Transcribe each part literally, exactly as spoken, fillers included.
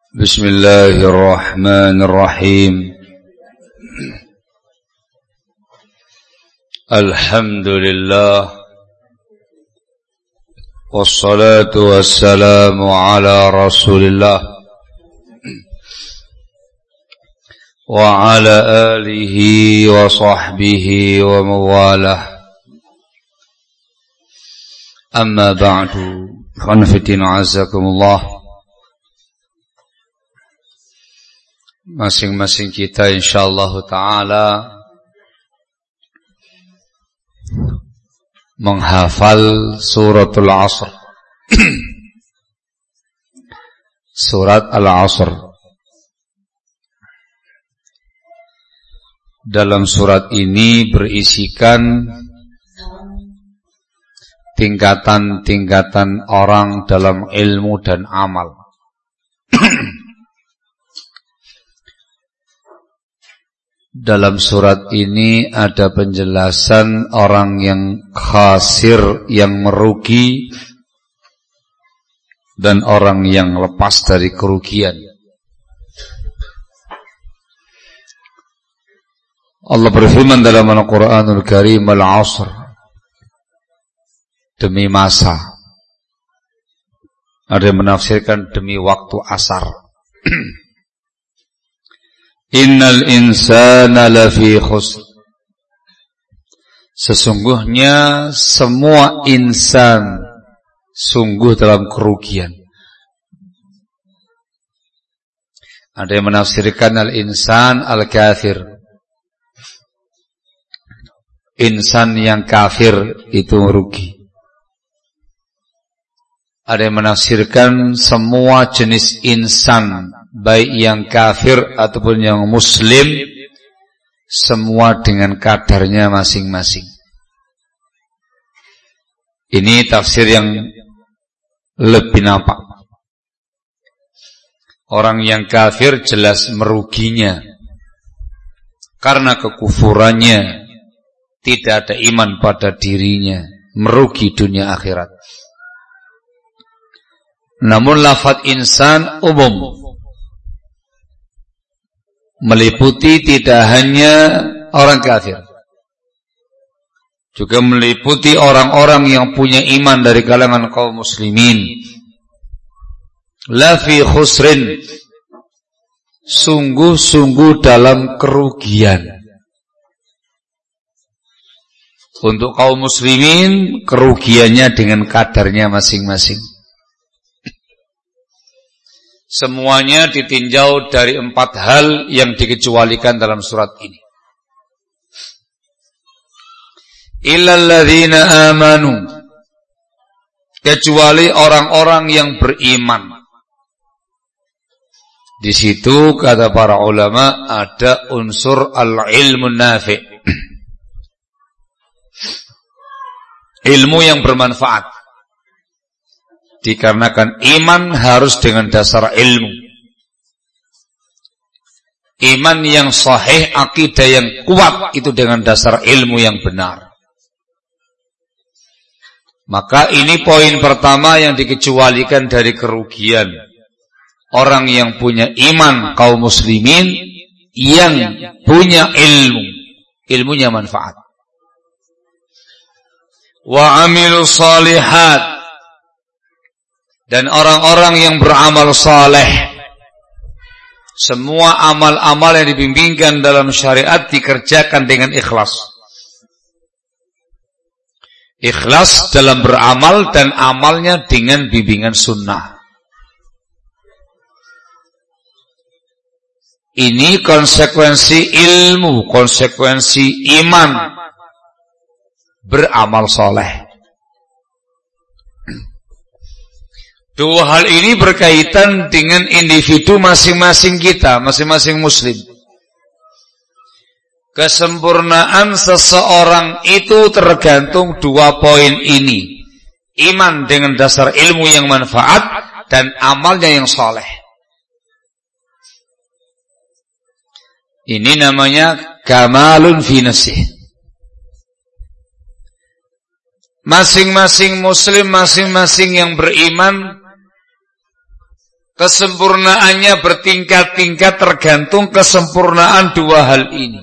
Bismillahirrahmanirrahim. Alhamdulillah, wassalatu wassalamu ala Rasulillah wa ala alihi wa sahbihi wa mawalah. Amma ba'du, khonfitina azakumullah. Masing-masing kita insyaallah ta'ala menghafal suratul Asr. Surat Al-Asr. Dalam surat ini berisikan tingkatan-tingkatan orang dalam ilmu dan amal. Dalam surat ini ada penjelasan orang yang khasir, yang merugi, dan orang yang lepas dari kerugian. Allah berfirman dalam Al-Quranul Karim, Al-Asr, demi masa. Ada yang menafsirkan demi waktu asar. Innal insana lafi khusr. Sesungguhnya semua insan sungguh dalam kerugian. Ada yang menafsirkan al-insan al-kafir. Insan yang kafir itu merugi. Ada yang menafsirkan semua jenis insan, baik yang kafir ataupun yang muslim, semua dengan kadarnya masing-masing. Ini tafsir yang lebih nampak. Orang yang kafir jelas meruginya karena kekufurannya, tidak ada iman pada dirinya, merugi dunia akhirat. Namun lafaz insan umum, meliputi tidak hanya orang kafir, juga meliputi orang-orang yang punya iman dari kalangan kaum muslimin. La fi khusrin, sungguh-sungguh dalam kerugian. Untuk kaum muslimin, kerugiannya dengan kadarnya masing-masing. Semuanya ditinjau dari empat hal yang dikecualikan dalam surat ini. Illal ladzina amanu, kecuali orang-orang yang beriman. Di situ kata para ulama ada unsur al-ilmun nafi'. Ilmu yang bermanfaat. Dikarenakan iman harus dengan dasar ilmu. Iman yang sahih, akidah yang kuat, itu dengan dasar ilmu yang benar. Maka ini poin pertama yang dikecualikan dari kerugian. Orang yang punya iman, kaum muslimin, yang punya ilmu. Ilmunya manfaat. Wa amilu salihat, dan orang-orang yang beramal saleh. Semua amal-amal yang dibimbingkan dalam syariat dikerjakan dengan ikhlas. Ikhlas dalam beramal dan amalnya dengan bimbingan sunnah. Ini konsekuensi ilmu, konsekuensi iman, beramal saleh. Dua hal ini berkaitan dengan individu masing-masing kita, masing-masing muslim. Kesempurnaan seseorang itu tergantung dua poin ini. Iman dengan dasar ilmu yang manfaat dan amalnya yang saleh. Ini namanya kamalun fi nafsih. Masing-masing muslim, masing-masing yang beriman Kesempurnaannya bertingkat-tingkat tergantung kesempurnaan dua hal ini.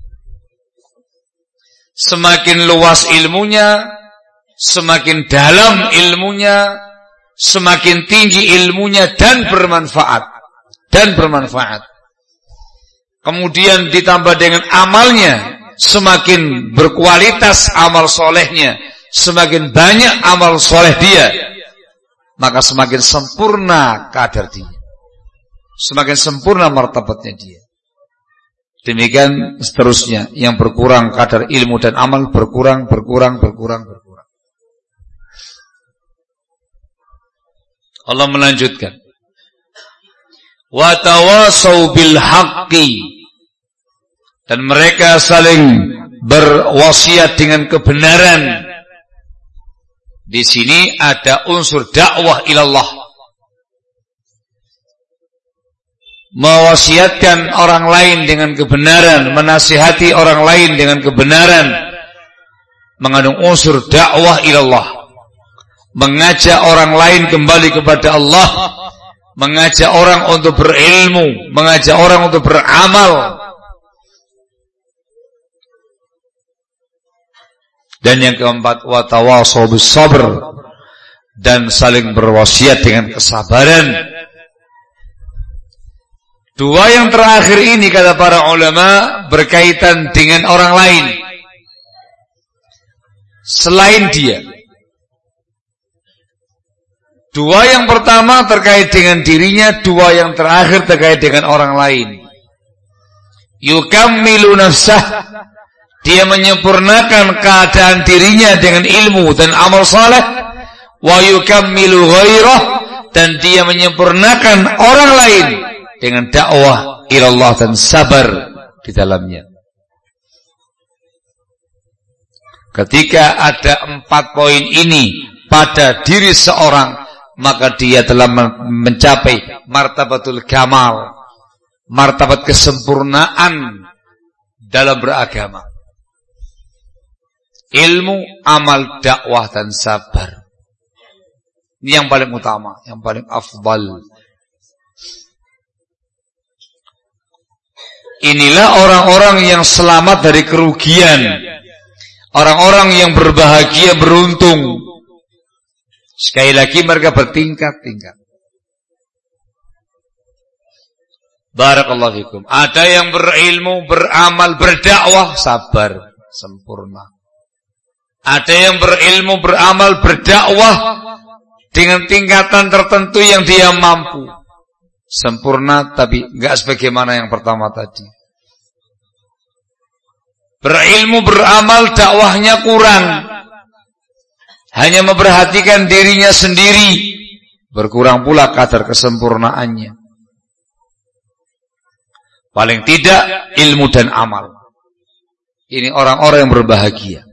Semakin luas ilmunya, semakin dalam ilmunya, semakin tinggi ilmunya dan bermanfaat. Dan bermanfaat. Kemudian ditambah dengan amalnya, semakin berkualitas amal solehnya, semakin banyak amal soleh dia, maka semakin sempurna kadar dia, semakin sempurna martabatnya dia. Demikian seterusnya, yang berkurang kadar ilmu dan amal berkurang, berkurang, berkurang, berkurang. Allah melanjutkan, wa tawasau bil haqqi, dan mereka saling berwasiat dengan kebenaran. Di sini ada unsur dakwah ilallah, mewasiatkan orang lain dengan kebenaran, menasihati orang lain dengan kebenaran, mengandung unsur dakwah ilallah, mengajak orang lain kembali kepada Allah, mengajak orang untuk berilmu, mengajak orang untuk beramal. Dan yang keempat, wa tawasau bis sabr, dan saling berwasiat dengan kesabaran. Dua yang terakhir ini, kata para ulama, berkaitan dengan orang lain selain dia. Dua yang pertama terkait dengan dirinya, dua yang terakhir terkait dengan orang lain. Yukammilu nafsah, dia menyempurnakan keadaan dirinya dengan ilmu dan amal saleh. Wa yukammilu ghairah, dan dia menyempurnakan orang lain dengan dakwah ilallah dan sabar di dalamnya. Ketika ada empat poin ini pada diri seorang, maka dia telah mencapai martabatul kamal, martabat kesempurnaan dalam beragama. Ilmu, amal, dakwah, dan sabar. Ini yang paling utama, yang paling afdal. Inilah orang-orang yang selamat dari kerugian, orang-orang yang berbahagia, beruntung. Sekali lagi mereka bertingkat-tingkat. Barakallahu fikum. Ada yang berilmu, beramal, berdakwah, sabar, sempurna. Ada yang berilmu, beramal, berdakwah dengan tingkatan tertentu yang dia mampu, sempurna, tapi enggak sebagaimana yang pertama tadi. Berilmu, beramal, dakwahnya kurang, hanya memperhatikan dirinya sendiri, berkurang pula kadar kesempurnaannya. Paling tidak ilmu dan amal. Ini orang-orang yang berbahagia.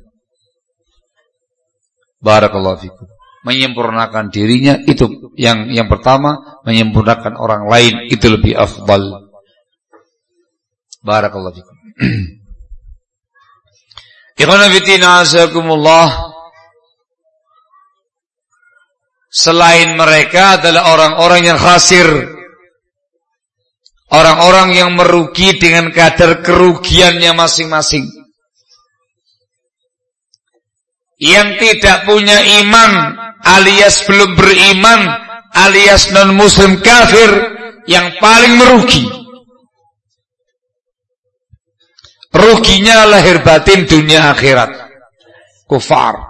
Barakallahu fikum. Menyempurnakan dirinya itu yang yang pertama, menyempurnakan orang lain itu lebih afdal. Barakallahu fikum. Ikhwan fillah azakumullah. Selain mereka adalah orang-orang yang khasir, orang-orang yang merugi dengan kadar kerugiannya masing-masing. Yang tidak punya iman alias belum beriman alias non-muslim kafir, yang paling merugi. Ruginya lahir batin dunia akhirat. Kufar.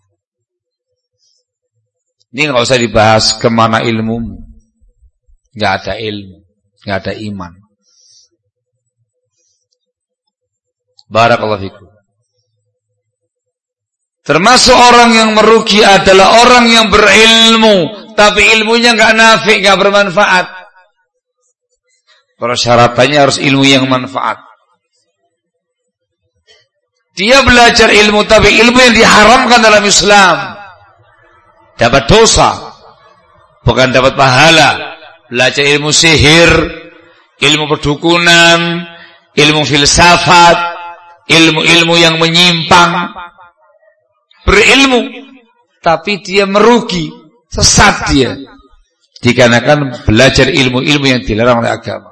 Ini nggak usah dibahas kemana ilmu. Nggak ada ilmu, nggak ada iman. Barakallahu fikum. Termasuk orang yang merugi adalah orang yang berilmu, tapi ilmunya enggak nafi, enggak bermanfaat. Persyaratannya harus ilmu yang manfaat. Dia belajar ilmu, tapi ilmu yang diharamkan dalam Islam. Dapat dosa, bukan dapat pahala. Belajar ilmu sihir, ilmu perdukunan, ilmu filsafat, ilmu-ilmu yang menyimpang. Berilmu, tapi dia merugi, sesat dia. Dikarenakan belajar ilmu-ilmu yang dilarang oleh agama.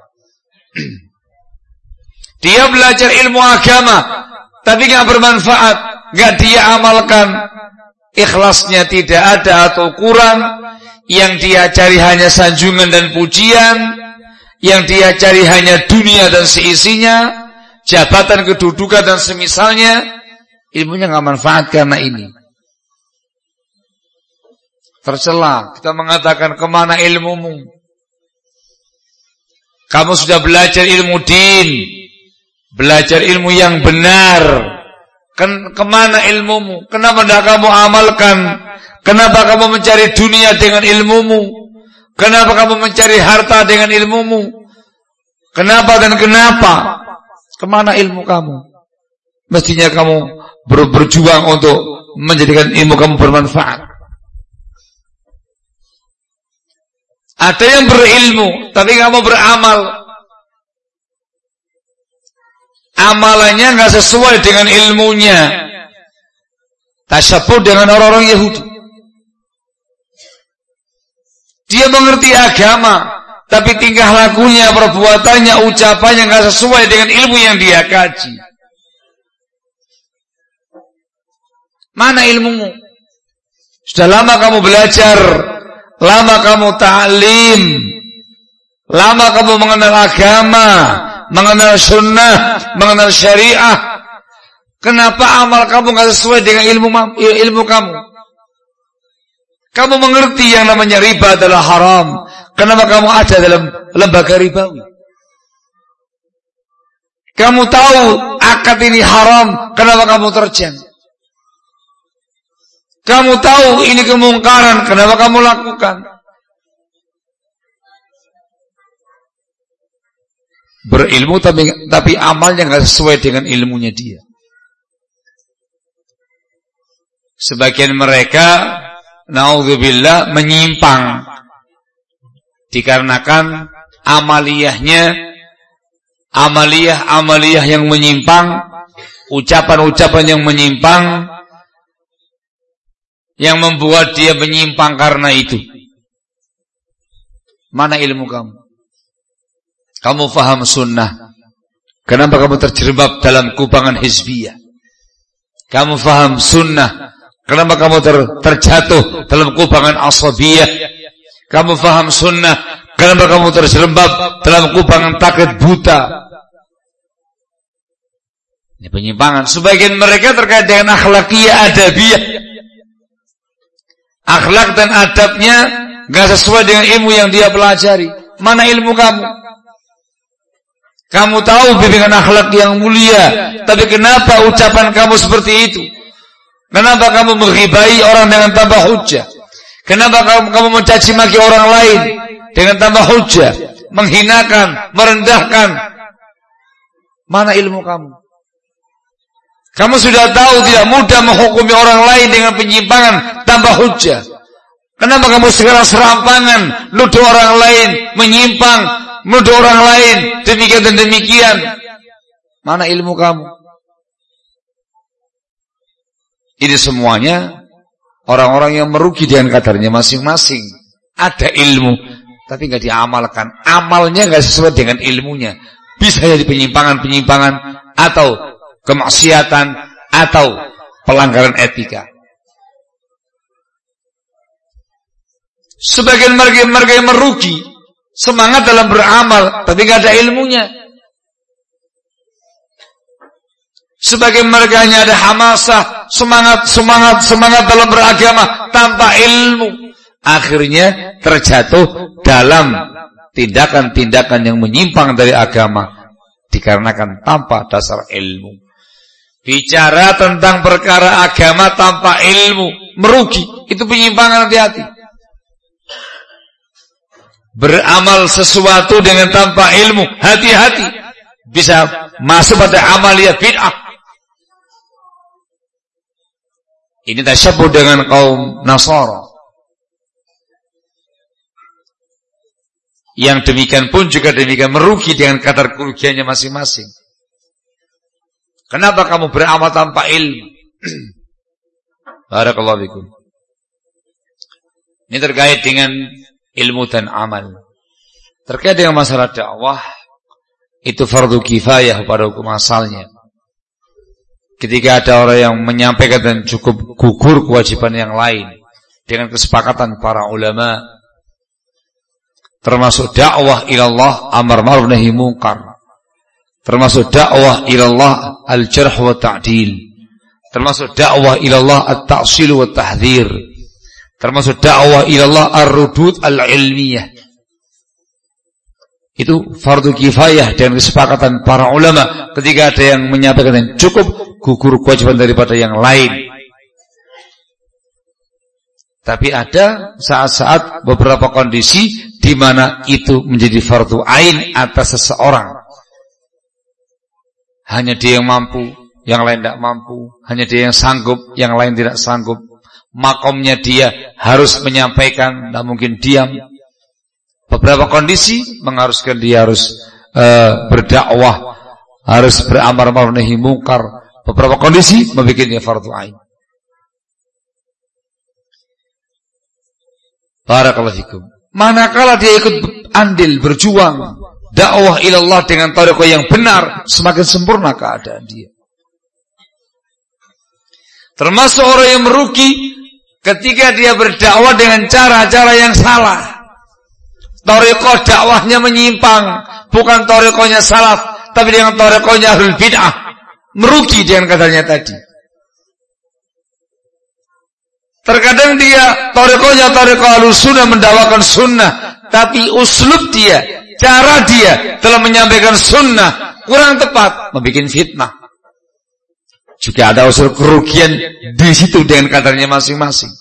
Dia belajar ilmu agama, tapi gak bermanfaat, gak dia amalkan, ikhlasnya tidak ada atau kurang, yang dia cari hanya sanjungan dan pujian, yang dia cari hanya dunia dan seisinya, jabatan, kedudukan dan semisalnya, ilmunya gak manfaat karena ini. Tercela, kita mengatakan, kemana ilmumu? Kamu sudah belajar ilmu din, belajar ilmu yang benar, Ken, kemana ilmumu? Kenapa tidak kamu amalkan? Kenapa kamu mencari dunia dengan ilmumu? Kenapa kamu mencari harta dengan ilmumu? Kenapa dan kenapa? Kemana ilmu kamu? Mestinya kamu ber, berjuang untuk menjadikan ilmu kamu bermanfaat. Ada yang berilmu tapi kamu beramal, amalannya gak sesuai dengan ilmunya, tasyabbuh dengan orang-orang Yahudi. Dia mengerti agama, tapi tingkah lakunya, perbuatannya, ucapannya gak sesuai dengan ilmu yang dia kaji. Mana ilmumu? Sudah lama kamu belajar, lama kamu ta'lim, lama kamu mengenal agama, mengenal sunnah, mengenal syariah. Kenapa amal kamu gak sesuai dengan ilmu ilmu kamu? Kamu mengerti yang namanya riba adalah haram. Kenapa kamu ada dalam lembaga ribawi? Kamu tahu akad ini haram, kenapa kamu terjang? Kamu tahu ini kemungkaran, kenapa kamu lakukan? Berilmu tapi, tapi amalnya gak sesuai dengan ilmunya dia. Sebagian mereka, naudzubillah, menyimpang dikarenakan amaliyahnya, amaliyah-amaliyah yang menyimpang, ucapan-ucapan yang menyimpang, yang membuat dia menyimpang karena itu. Mana ilmu kamu? Kamu faham sunnah, kenapa kamu terjerembab dalam kubangan hizbiyah? Kamu faham sunnah, kenapa kamu ter, terjatuh dalam kubangan asabiyah? Kamu faham sunnah, kenapa kamu terjerembab dalam kubangan taklid buta? Ini penyimpangan. Sebagian mereka terkait dengan akhlakiyah, adabiyah. Akhlak dan adabnya gak sesuai dengan ilmu yang dia pelajari. Mana ilmu kamu? Kamu tahu bimbingan akhlak yang mulia, tapi kenapa ucapan kamu seperti itu? Kenapa kamu menghibai orang dengan tanpa hujjah? Kenapa kamu, kamu mencaci maki orang lain dengan tanpa hujjah? Menghinakan, merendahkan. Mana ilmu kamu? Kamu sudah tahu tidak mudah menghukumi orang lain dengan penyimpangan tanpa hujjah. Kenapa kamu sekarang serampangan, nuduh orang lain, menyimpang, nuduh orang lain, demikian dan demikian? Mana ilmu kamu? Ini semuanya orang-orang yang merugi dengan kadarnya masing-masing. Ada ilmu, tapi gak diamalkan. Amalnya gak sesuai dengan ilmunya. Bisa jadi penyimpangan-penyimpangan, atau kemaksiatan, atau pelanggaran etika. Sebagian mereka yang merugi, semangat dalam beramal, tapi gak ada ilmunya. Sebagian mereka hanya ada hamasah, semangat, semangat, semangat dalam beragama, tanpa ilmu. Akhirnya terjatuh dalam tindakan-tindakan yang menyimpang dari agama, dikarenakan tanpa dasar ilmu. Bicara tentang perkara agama tanpa ilmu, merugi. Itu penyimpangan, hati-hati. Beramal sesuatu dengan tanpa ilmu, hati-hati. Bisa masuk pada amaliyah bid'ah. Ini tasyabbuh dengan kaum Nasara. Yang demikian pun juga demikian merugi dengan kadar kerugiannya masing-masing. Kenapa kamu beramal tanpa ilmu? Barakallahu fikum. Ini terkait dengan ilmu dan amal. Terkait dengan masalah dakwah, itu fardu kifayah pada hukum asalnya. Ketika ada orang yang menyampaikan dan cukup gugur kewajiban yang lain dengan kesepakatan para ulama, termasuk dakwah ilallah amar ma'ruf nahi munkar, termasuk dakwah ilallah al-jarh wa ta'dil, termasuk dakwah ilallah at-ta'sil wa tahdhir, termasuk dakwah ilallah ar-rudud al-ilmiyah. Itu fardu kifayah dengan kesepakatan para ulama. Ketika ada yang menyampaikan dan cukup gugur kewajiban daripada yang lain. Tapi ada saat-saat beberapa kondisi di mana itu menjadi fardu ain atas seseorang. Hanya dia yang mampu, yang lain tidak mampu. Hanya dia yang sanggup, yang lain tidak sanggup. Makomnya dia harus menyampaikan, tidak mungkin diam. Beberapa kondisi mengharuskan dia harus uh, berdakwah, harus beramar ma'ruf nahi munkar. Beberapa kondisi membuatnya fardu ain. Barakallahu fikum. Manakala dia ikut andil berjuang dakwah ilallah dengan thariqah yang benar, semakin sempurna keadaan dia. Termasuk orang yang merugi ketika dia berdakwah dengan cara-cara yang salah. Thariqah dakwahnya menyimpang, bukan thariqahnya salaf, tapi dengan thariqahnya ahlul bid'ah. Merugi dengan katanya tadi. Terkadang dia thariqahnya thariqah ahlus sunnah, mendakwakan sunnah, tapi uslub dia, cara dia dalam menyampaikan sunnah kurang tepat, membuat fitnah. Juga ada unsur kerugian di situ dengan kadarnya masing-masing.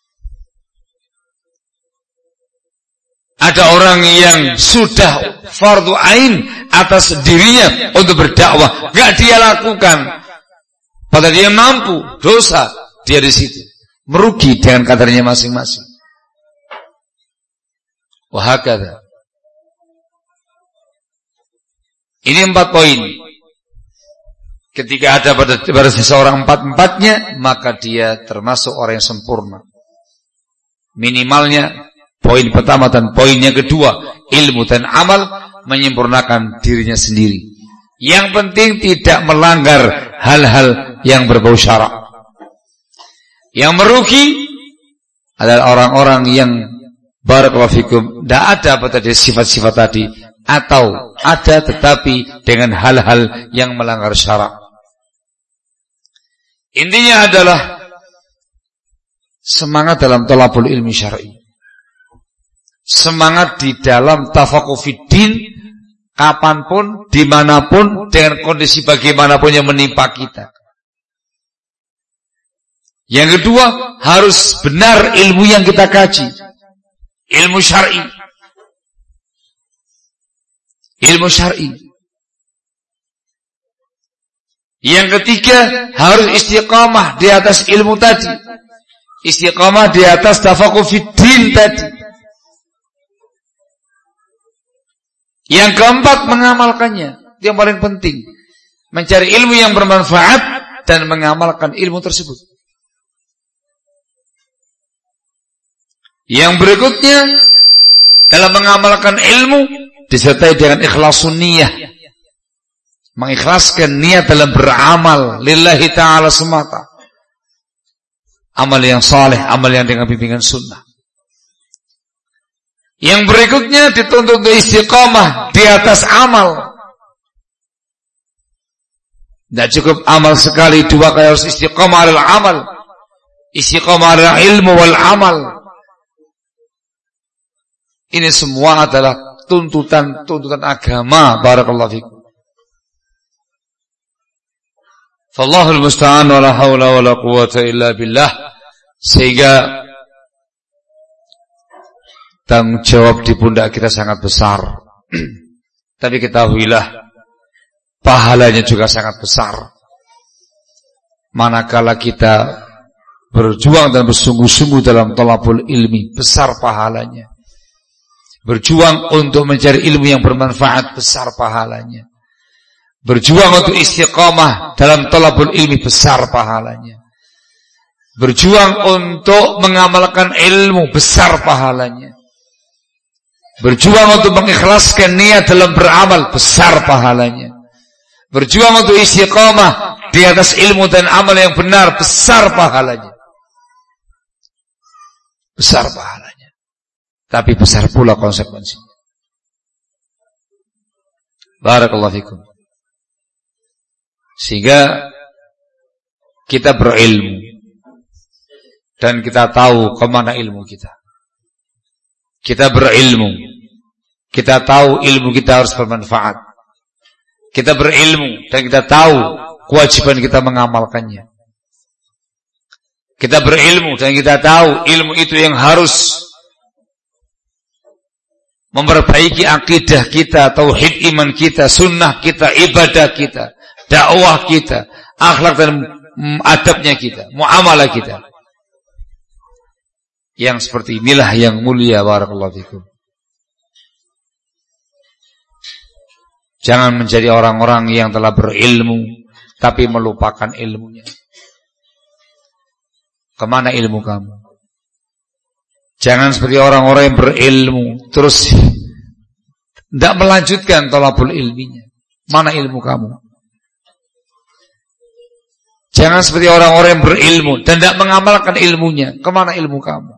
Ada orang yang sudah fardu ain atas dirinya untuk berdakwah, enggak dia lakukan. Padahal dia mampu, dosa dia di situ. Merugi dengan kadarnya masing-masing. Wahakadha. Ini empat poin. Ketika ada pada, pada seseorang empat-empatnya, maka dia termasuk orang yang sempurna. Minimalnya poin pertama dan poin yang kedua, ilmu dan amal, menyempurnakan dirinya sendiri. Yang penting tidak melanggar hal-hal yang berbau syarak. Yang merugi adalah orang-orang yang barakallahu fikum, tidak ada pada sifat-sifat tadi, atau ada tetapi dengan hal-hal yang melanggar syarak. Intinya adalah semangat dalam thalabul ilmi syar'i. Semangat di dalam tafaqquh fiddin, kapanpun, dimanapun, dengan kondisi bagaimanapun yang menimpa kita. Yang kedua, harus benar ilmu yang kita kaji, ilmu syar'i, ilmu syar'i. Yang ketiga, harus istiqamah di atas ilmu tadi, istiqamah di atas tafaqquh fiddin tadi. Yang keempat, mengamalkannya. Itu yang paling penting. Mencari ilmu yang bermanfaat dan mengamalkan ilmu tersebut. Yang berikutnya, dalam mengamalkan ilmu disertai dengan ikhlasun niyah. Mengikhlaskan niat dalam beramal lillahi ta'ala semata. Amal yang saleh, amal yang dengan bimbingan sunnah. Yang berikutnya dituntut untuk istiqamah di atas amal. Tidak cukup amal sekali, dua kali, harus istiqamah adalah amal. Istiqamah adalah ilmu wal amal. Ini semua adalah tuntutan-tuntutan agama. Barakallahu fikum. Fallahul musta'an wa la hawla wa la quwwata illa billah. Sehingga tanggung jawab di pundak kita sangat besar. Tapi ketahuilah, pahalanya juga sangat besar. Manakala kita berjuang dan bersungguh-sungguh dalam thalabul ilmi, besar pahalanya. Berjuang untuk mencari ilmu yang bermanfaat, besar pahalanya. Berjuang untuk istiqamah dalam thalabul ilmi, besar pahalanya. Berjuang untuk mengamalkan ilmu, besar pahalanya. Berjuang untuk mengikhlaskan niat dalam beramal, besar pahalanya. Berjuang untuk istiqamah di atas ilmu dan amal yang benar, besar pahalanya. Besar pahalanya. Tapi besar pula konsekuensinya. Barakallahu fikum. Sehingga kita berilmu dan kita tahu kemana ilmu kita. Kita berilmu, kita tahu ilmu kita harus bermanfaat. Kita berilmu dan kita tahu kewajiban kita mengamalkannya. Kita berilmu dan kita tahu ilmu itu yang harus memperbaiki akidah kita, tauhid iman kita, sunnah kita, ibadah kita, dakwah kita, akhlak dan adabnya kita, muamalah kita. Yang seperti inilah yang mulia. Barakallahu fikum. Jangan menjadi orang-orang yang telah berilmu tapi melupakan ilmunya. Kemana ilmu kamu? Jangan seperti orang-orang yang berilmu terus tidak melanjutkan thalabul ilminya. Mana ilmu kamu? Jangan seperti orang-orang yang berilmu dan tidak mengamalkan ilmunya. Kemana ilmu kamu?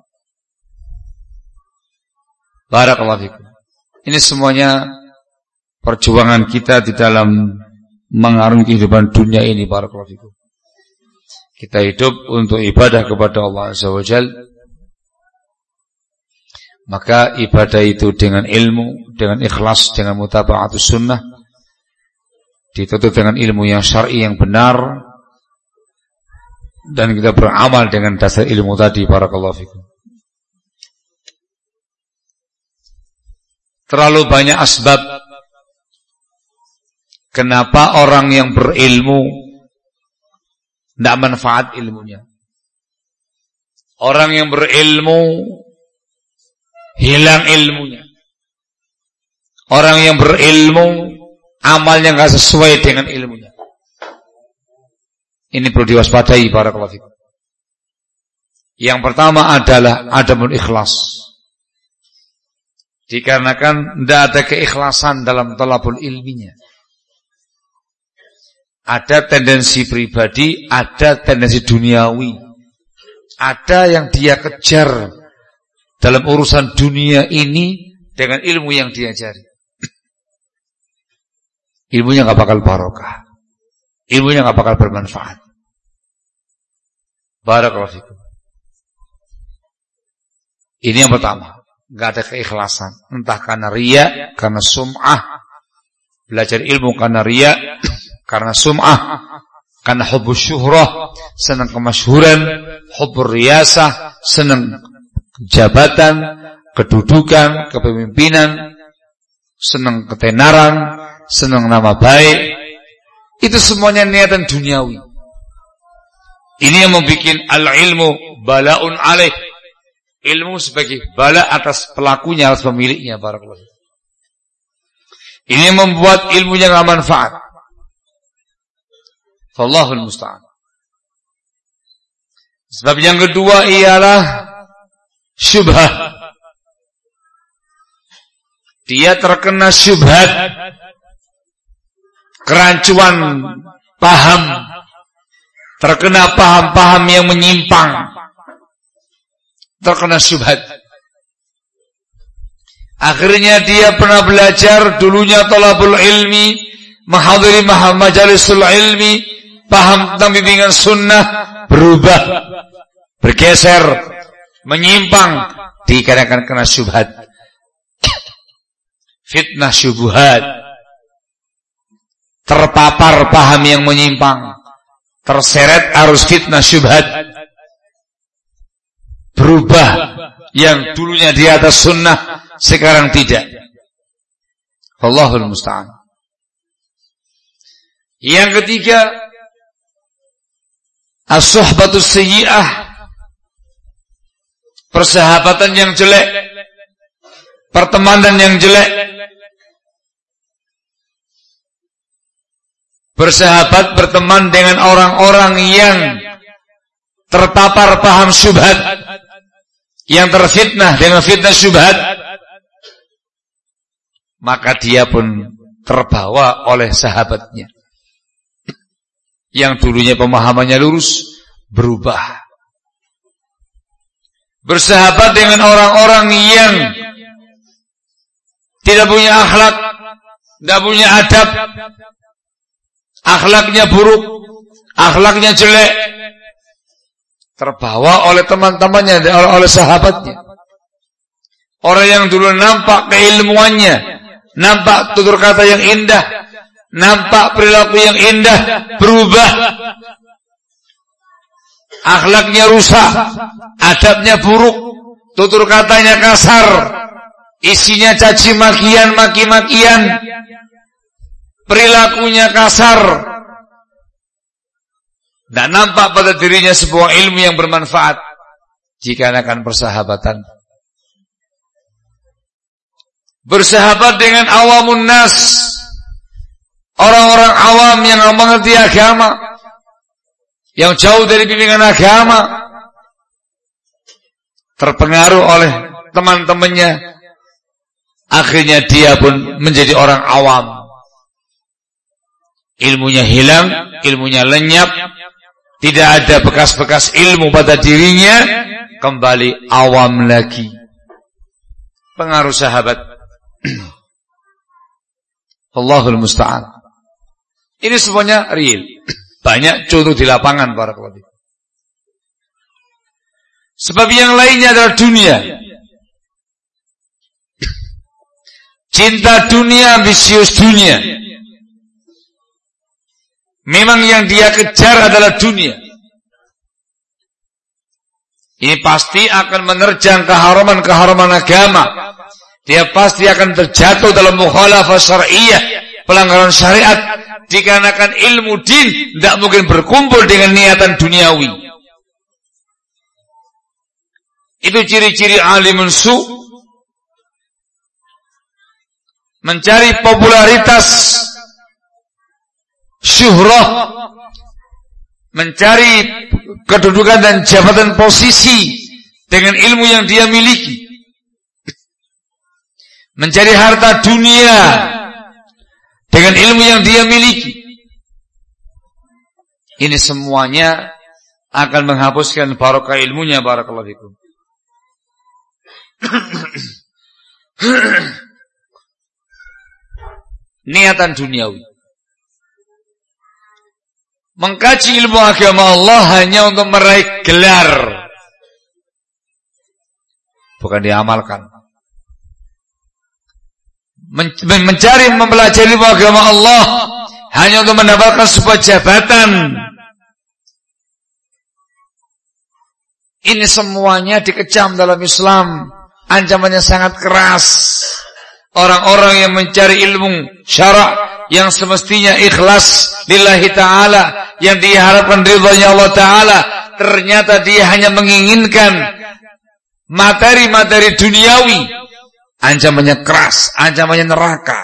Barakallahu fikum. Ini semuanya perjuangan kita di dalam mengarungi kehidupan dunia ini. Barakallahu fikum. Kita hidup untuk ibadah kepada Allah Azza wa Jalla. Maka ibadah itu dengan ilmu, dengan ikhlas, dengan mutaba'atus sunnah, ditutup dengan ilmu yang syar'i yang benar, dan kita beramal dengan dasar ilmu tadi. Barakallahu fikum. Terlalu banyak asbab kenapa orang yang berilmu tidak manfaat ilmunya. Orang yang berilmu hilang ilmunya. Orang yang berilmu amalnya enggak sesuai dengan ilmunya. Ini perlu diwaspadai para khalifah. Yang pertama adalah adamul ikhlas. Dikarenakan tidak ada keikhlasan dalam thalabul ilminya. Ada tendensi pribadi, ada tendensi duniawi. Ada yang dia kejar dalam urusan dunia ini dengan ilmu yang diajari. Ilmunya gak bakal barokah. Ilmunya gak bakal bermanfaat. Barakallahu fikum. Ini yang pertama. Gak ada keikhlasan. Entah karena riya, karena sum'ah. Belajar ilmu karena riya, karena sum'ah, karena hubbus syuhrah, senang kemasyhuran, hubbur riyasah, senang jabatan, kedudukan, kepemimpinan, senang ketenaran, senang nama baik. Itu semuanya niatan duniawi. Ini yang membuat al-ilmu bala'un alaih. Ilmu sebagai bala atas pelakunya, atas pemiliknya. Barakallahu. Ini yang membuat ilmunya gak manfaat. Wallahul musta'an. Sebab yang kedua ialah syubhat. Dia terkena syubhat, kerancuan paham, terkena paham-paham yang menyimpang, terkena syubhat. Akhirnya dia pernah belajar dulunya thalabul ilmi, menghadiri majalisul ilmi, paham tentang bimbingan sunnah, berubah, bergeser, menyimpang, dikarenakan kena syubhat. Fitnah syubhat. Terpapar paham yang menyimpang, terseret arus fitnah syubhat, berubah, yang dulunya di atas sunnah sekarang tidak. Wallahul musta'an. Yang ketiga, as-suhbatus sayyi'ah, persahabatan yang jelek, pertemanan yang jelek. Bersahabat, berteman dengan orang-orang yang terpapar paham syubhat, yang terfitnah dengan fitnah syubhat, maka dia pun terbawa oleh sahabatnya. Yang dulunya pemahamannya lurus, berubah. Bersahabat dengan orang-orang yang tidak punya akhlak, tidak punya adab, akhlaknya buruk, akhlaknya jelek, terbawa oleh teman-temannya, oleh sahabatnya. Orang yang dulu nampak keilmuannya, nampak tutur kata yang indah, nampak perilaku yang indah, berubah. Akhlaknya rusak, adabnya buruk, tutur katanya kasar, isinya caci makian, maki-makian, perilakunya kasar. Dan nampak pada dirinya sebuah ilmu yang bermanfaat jika akan persahabatan. Bersahabat dengan awamun nas, orang-orang awam yang mengerti agama, yang jauh dari bimbingan agama, terpengaruh oleh teman-temannya, akhirnya dia pun menjadi orang awam. Ilmunya hilang, ilmunya lenyap, tidak ada bekas-bekas ilmu pada dirinya, kembali awam lagi. Pengaruh sahabat. Allahul musta'an. Ini semuanya real. Banyak contoh di lapangan para kawan. Sebab yang lainnya adalah dunia. Cinta dunia, ambisius dunia. Memang yang dia kejar adalah dunia. Ini pasti akan menerjang keharaman-keharaman agama. Dia pasti akan terjatuh dalam mukhalafah syar'iyyah, pelanggaran syariat, dikarenakan ilmu din tidak mungkin berkumpul dengan niatan duniawi. Itu ciri-ciri alimun su, mencari popularitas, syuhrah, mencari kedudukan dan jabatan posisi dengan ilmu yang dia miliki, mencari harta dunia dengan ilmu yang dia miliki. Ini semuanya akan menghapuskan barokah ilmunya. Barakallahu fikum. Niatan duniawi. Mengkaji ilmu agama Allah hanya untuk meraih gelar, bukan diamalkan. Mencari mempelajari ilmu agama Allah hanya untuk mendapatkan sebuah jabatan. Ini semuanya dikecam dalam Islam. Ancamannya sangat keras. Orang-orang yang mencari ilmu syara' yang semestinya ikhlas lillahi ta'ala, yang diharapkan ridhanya Allah ta'ala, ternyata dia hanya menginginkan materi-materi duniawi. Ancamannya keras, ancamannya neraka.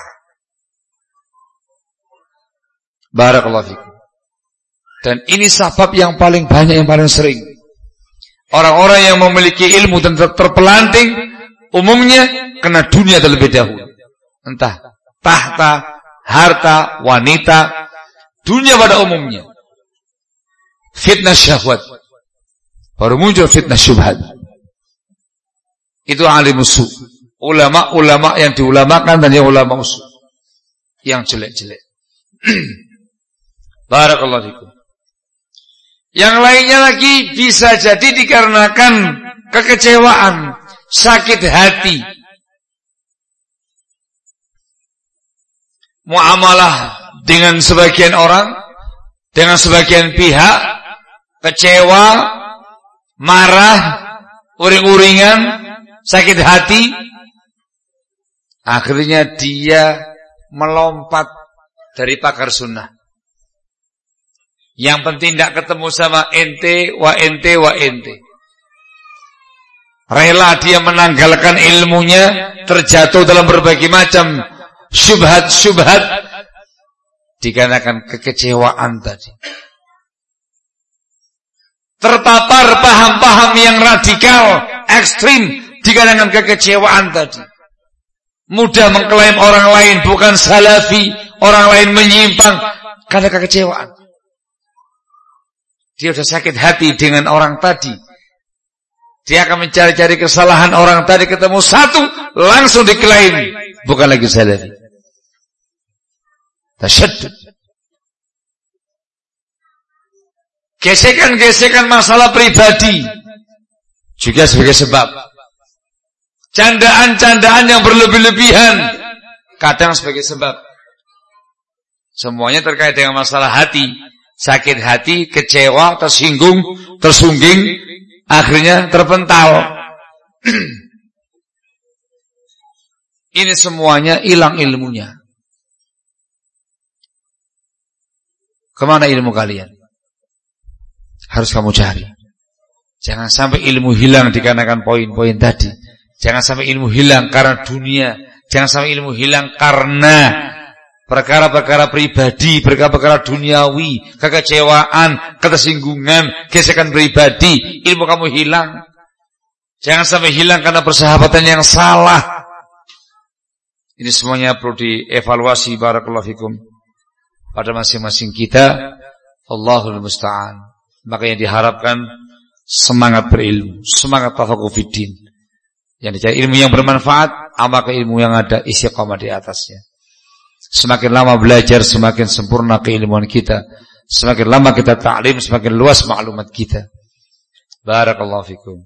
Barakallahu fikum. Dan ini sebab yang paling banyak, yang paling sering. Orang-orang yang memiliki ilmu dan terpelanting, umumnya kena dunia terlebih dahulu. Entah tahta, harta, wanita, dunia pada umumnya. Fitnah syahwat. Baru muncul fitnah syubhat. Itu alimus su. Ulama-ulama yang diulamakan dan yang ulama usul, yang jelek-jelek. Barakallahu fikum. Yang lainnya lagi bisa jadi dikarenakan kekecewaan, sakit hati, muamalah dengan sebagian orang, dengan sebagian pihak, kecewa, marah, uring-uringan, sakit hati. Akhirnya dia melompat dari pagar sunnah. Yang penting tidak ketemu sama ente, wa ente, wa ente. Rela dia menanggalkan ilmunya, terjatuh dalam berbagai macam syubhat-syubhat, dikarenakan kekecewaan tadi. Terpapar paham-paham yang radikal, ekstrim, dikarenakan kekecewaan tadi. mudah mengklaim orang lain bukan salafi, orang lain menyimpang karena kekecewaan. Dia sudah sakit hati dengan orang tadi. Dia akan mencari-cari kesalahan orang tadi, ketemu satu, langsung diklaim bukan lagi salafi. Tasyaddud. Gesekan-gesekan masalah pribadi juga sebagai sebab. Candaan-candaan yang berlebih-lebihan kadang sebagai sebab. Semuanya terkait dengan masalah hati. Sakit hati, kecewa, tersinggung, tersungging, akhirnya terpental. Ini semuanya hilang ilmunya. Kemana ilmu kalian? Harus kamu cari. Jangan sampai ilmu hilang dikarenakan poin-poin tadi. Jangan sampai ilmu hilang karena dunia. Jangan sampai ilmu hilang karena perkara-perkara pribadi, perkara-perkara duniawi, kekecewaan, ketersinggungan, gesekan pribadi. Ilmu kamu hilang. Jangan sampai hilang karena persahabatan yang salah. Ini semuanya perlu dievaluasi, barakallahu fikum, pada masing-masing kita. Allahul musta'an. Maka yang diharapkan semangat berilmu, semangat tafaqquh fiddin. Yang dicari ilmu yang bermanfaat, amalkan ilmu yang ada, istiqamah di atasnya. Semakin lama belajar, semakin sempurna keilmuan kita. Semakin lama kita ta'lim, semakin luas maklumat kita. Barakallahu fikum.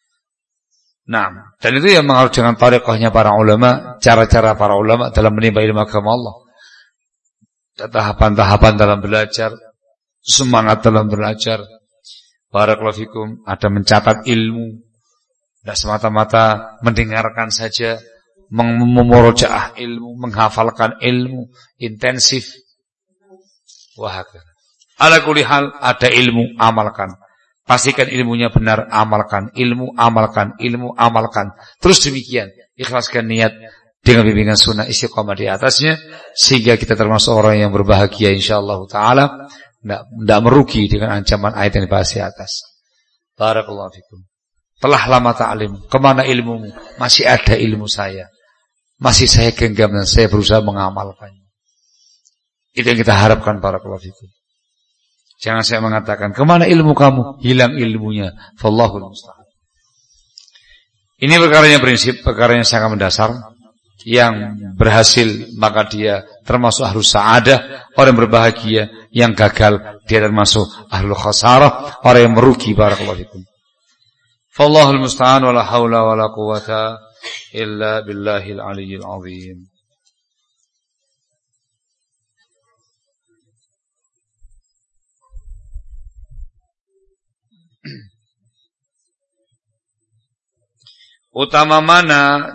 Nah, dan itu yang mengaruh dengan tariqahnya para ulama, cara-cara para ulama dalam menimba ilmu agama Allah. Tahapan-tahapan dalam belajar, semangat dalam belajar. Barakallahu fikum, ada mencatat ilmu. Tidak semata-mata mendengarkan saja, memurojaah ilmu, menghafalkan ilmu, intensif. Wahakala. Ala kulli hal, ada ilmu, amalkan. Pastikan ilmunya benar, amalkan. Ilmu, amalkan. Ilmu, amalkan. Terus demikian. Ikhlaskan niat dengan bimbingan sunnah, istiqamah di atasnya, sehingga kita termasuk orang yang berbahagia insyaallah ta'ala. Tidak merugi dengan ancaman ayat yang dibahas di atas. Barakallahu fikum. Telah lama ta'lim, kemana ilmumu? Masih ada ilmu saya. Masih saya genggam dan saya berusaha mengamalkannya. Itu yang kita harapkan, barakallahu fikum. Jangan saya mengatakan, kemana ilmu kamu? Hilang ilmunya. Fallahul musta'an. Ini perkara yang prinsip, perkara yang sangat mendasar. Yang berhasil, maka dia termasuk ahlus sa'adah. Orang yang berbahagia. Yang gagal, dia termasuk ahlul khasarah. Orang yang merugi, barakallahu fikum. Fallahul musta'an wa la hawla wa la quwata illa billahil aliyyil azim. Utama mana